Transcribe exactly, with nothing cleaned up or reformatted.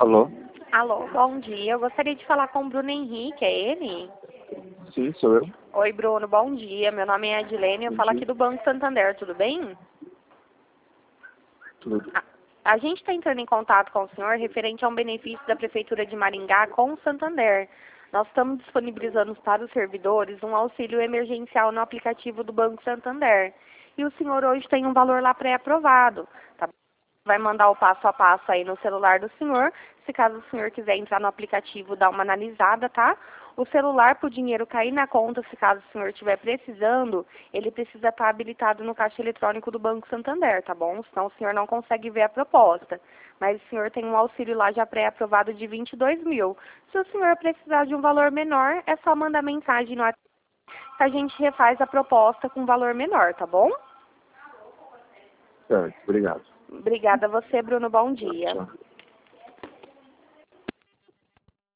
Alô? Alô, bom dia. Eu gostaria de falar com o Bruno Henrique, é ele? Sim, sou eu. Oi, Bruno, bom dia. Meu nome é Adilene, eu Bom falo dia. aqui do Banco Santander, tudo bem? Tudo. A, a gente está entrando em contato com o senhor referente a um benefício da Prefeitura de Maringá com o Santander. Nós estamos disponibilizando para os servidores um auxílio emergencial no aplicativo do Banco Santander. E o senhor hoje tem um valor lá pré-aprovado, tá? Vai mandar o passo a passo aí no celular do senhor. Se caso o senhor quiser entrar no aplicativo, dar uma analisada, tá? O celular, para o dinheiro cair na conta, se caso o senhor estiver precisando, ele precisa estar habilitado no caixa eletrônico do Banco Santander, tá bom? Senão o senhor não consegue ver a proposta. Mas o senhor tem um auxílio lá já pré-aprovado de vinte e dois mil. Se o senhor precisar de um valor menor, é só mandar mensagem no WhatsApp que a gente refaz a proposta com valor menor, tá bom? Certo, obrigado. Obrigada a você, Bruno. Bom dia. Tchau.